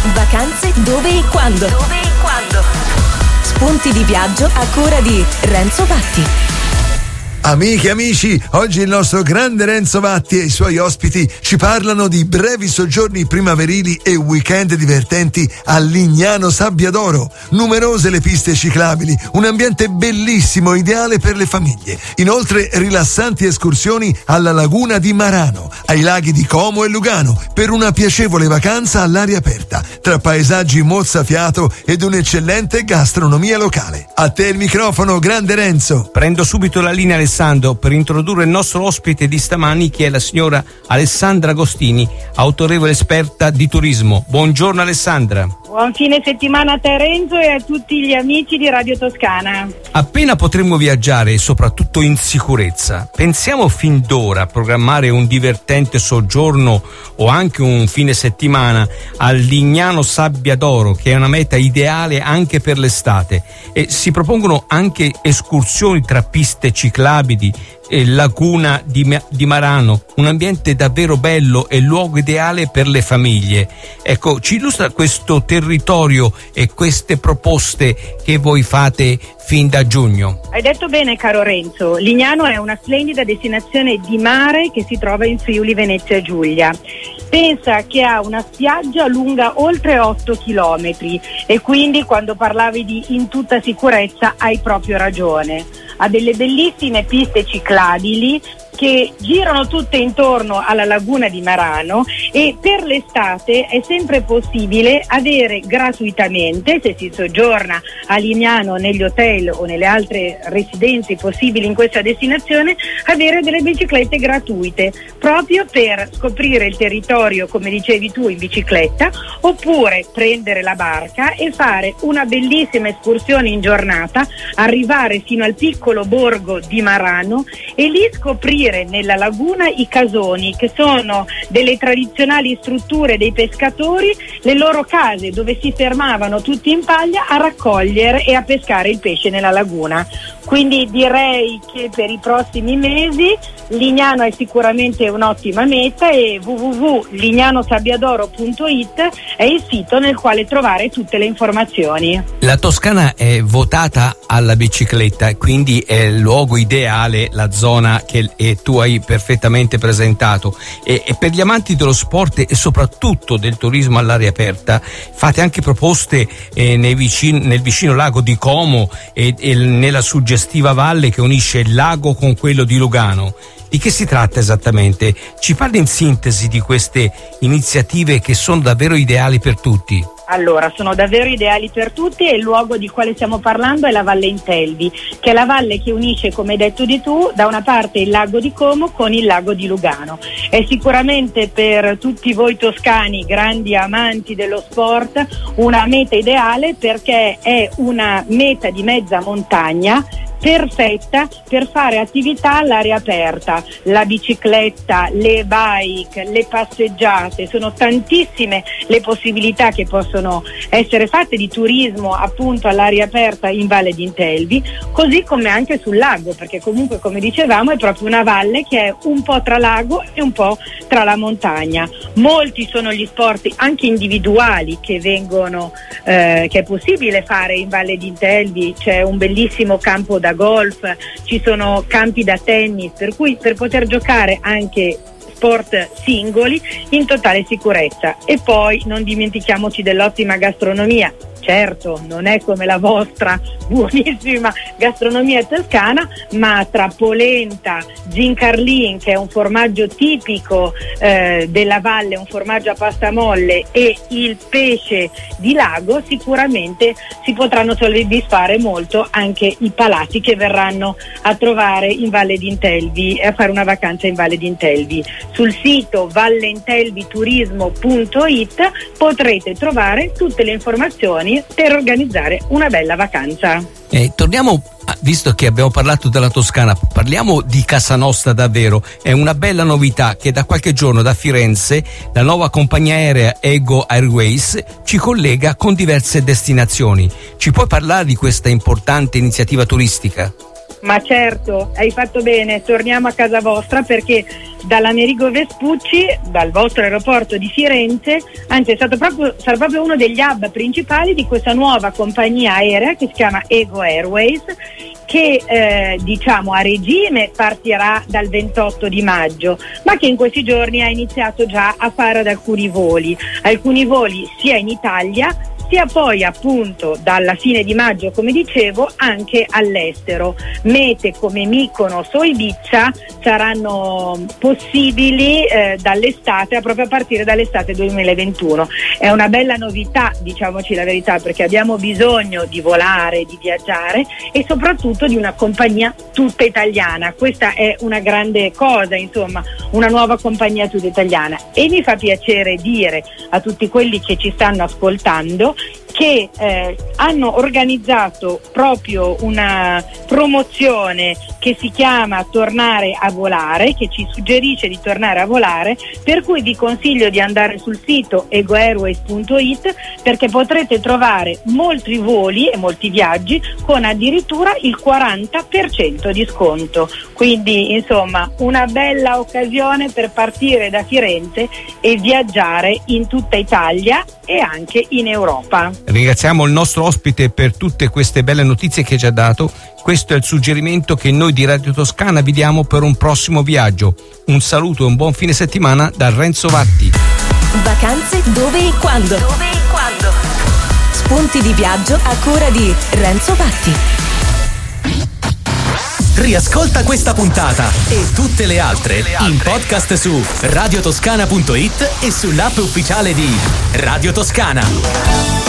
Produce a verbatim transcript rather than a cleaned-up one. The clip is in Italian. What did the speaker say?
Vacanze dove e quando? Dove e quando? Spunti di viaggio a cura di Renzo Vatti. Amiche e amici, oggi il nostro grande Renzo Vatti e i suoi ospiti ci parlano di brevi soggiorni primaverili e weekend divertenti a Lignano Sabbiadoro. Numerose le piste ciclabili, un ambiente bellissimo, ideale per le famiglie. Inoltre rilassanti escursioni alla laguna di Marano, ai laghi di Como e Lugano, per una piacevole vacanza all'aria aperta, tra paesaggi mozzafiato ed un'eccellente gastronomia locale. A te il microfono, grande Renzo. Prendo subito la linea, Alessandro, per introdurre il nostro ospite di stamani, che è la signora Alessandra Agostini, autorevole esperta di turismo. Buongiorno Alessandra. Buon fine settimana a te Renzo e a tutti gli amici di Radio Toscana. Appena potremmo viaggiare, e soprattutto in sicurezza, pensiamo fin d'ora a programmare un divertente soggiorno o anche un fine settimana a Lignano Sabbiadoro, che è una meta ideale anche per l'estate, e si propongono anche escursioni tra piste ciclabili e laguna di, di Marano, un ambiente davvero bello e luogo ideale per le famiglie. Ecco, ci illustra questo territorio e queste proposte che voi fate fin da giugno. Hai detto bene, caro Renzo, Lignano è una splendida destinazione di mare che si trova in Friuli Venezia Giulia. Pensa che ha una spiaggia lunga oltre otto chilometri e quindi quando parlavi di in tutta sicurezza hai proprio ragione. Ha delle bellissime piste ciclabili che girano tutte intorno alla laguna di Marano e per l'estate è sempre possibile avere gratuitamente, se si soggiorna a Lignano negli hotel o nelle altre residenze possibili in questa destinazione, avere delle biciclette gratuite proprio per scoprire il territorio, come dicevi tu, in bicicletta, oppure prendere la barca e fare una bellissima escursione in giornata, arrivare fino al piccolo borgo di Marano e lì scoprire nella laguna i casoni, che sono delle tradizionali strutture dei pescatori, le loro case dove si fermavano tutti in paglia a raccogliere e a pescare il pesce nella laguna. Quindi direi che per i prossimi mesi Lignano è sicuramente un'ottima meta e w w w punto lignano sabbiadoro punto i t è il sito nel quale trovare tutte le informazioni. La Toscana è votata alla bicicletta, quindi è il luogo ideale, la zona che e tu hai perfettamente presentato, e, e per gli amanti dello sport e soprattutto del turismo all'aria aperta fate anche proposte eh, nei vicino, nel vicino lago di Como e, e nella suggestiva valle che unisce il lago con quello di Lugano. Di che si tratta esattamente? Ci parli in sintesi di queste iniziative che sono davvero ideali per tutti. Allora, sono davvero ideali per tutti e il luogo di quale stiamo parlando è la Valle Intelvi, che è la valle che unisce, come hai detto di tu, da una parte il lago di Como con il lago di Lugano. È sicuramente per tutti voi toscani, grandi amanti dello sport, una meta ideale perché è una meta di mezza montagna perfetta per fare attività all'aria aperta, la bicicletta, le bike, le passeggiate, sono tantissime le possibilità che possono essere fatte di turismo appunto all'aria aperta in Valle d'Intelvi, così come anche sul lago, perché comunque come dicevamo è proprio una valle che è un po' tra lago e un po' tra la montagna. Molti sono gli sport anche individuali che vengono eh, che è possibile fare in Valle d'Intelvi, c'è un bellissimo campo da golf, ci sono campi da tennis, per cui per poter giocare anche sport singoli in totale sicurezza. E poi non dimentichiamoci dell'ottima gastronomia. Certo, non è come la vostra buonissima gastronomia toscana, ma tra polenta, gin carlin, che è un formaggio tipico eh, della valle, un formaggio a pasta molle, e il pesce di lago, sicuramente si potranno soddisfare molto anche i palati che verranno a trovare in Valle d'Intelvi e a fare una vacanza in Valle d'Intelvi. Sul sito valleintelviturismo punto i t potrete trovare tutte le informazioni per organizzare una bella vacanza. Eh, torniamo, visto che abbiamo parlato della Toscana, parliamo di Casa Nostra davvero. È una bella novità che da qualche giorno da Firenze la nuova compagnia aerea Ego Airways ci collega con diverse destinazioni. Ci puoi parlare di questa importante iniziativa turistica? Ma certo, hai fatto bene, torniamo a casa vostra perché dall'Amerigo Vespucci, dal vostro aeroporto di Firenze, anzi è stato proprio, sarà proprio uno degli hub principali di questa nuova compagnia aerea che si chiama Ego Airways, che eh, diciamo a regime partirà dal ventotto di maggio, ma che in questi giorni ha iniziato già a fare ad alcuni voli, alcuni voli sia in Italia sia poi appunto dalla fine di maggio, come dicevo, anche all'estero. Mete come Mykonos o Ibiza saranno possibili eh, dall'estate, proprio a partire dall'estate duemilaventuno. È una bella novità, diciamoci la verità, perché abbiamo bisogno di volare, di viaggiare e soprattutto di una compagnia tutta italiana. Questa è una grande cosa, insomma, una nuova compagnia tutta italiana, e mi fa piacere dire a tutti quelli che ci stanno ascoltando che eh, hanno organizzato proprio una promozione che si chiama Tornare a volare, che ci suggerisce di tornare a volare, per cui vi consiglio di andare sul sito ego airways punto it perché potrete trovare molti voli e molti viaggi con addirittura il quaranta per cento di sconto. Quindi insomma una bella occasione per partire da Firenze e viaggiare in tutta Italia e anche in Europa. Ringraziamo il nostro ospite per tutte queste belle notizie che ci ha dato. Questo è il suggerimento che noi di Radio Toscana vi diamo per un prossimo viaggio. Un saluto e un buon fine settimana da Renzo Vatti. Vacanze dove e quando? Dove e quando? Spunti di viaggio a cura di Renzo Vatti. Riascolta questa puntata e tutte le altre in podcast su radiotoscana punto it e sull'app ufficiale di Radio Toscana.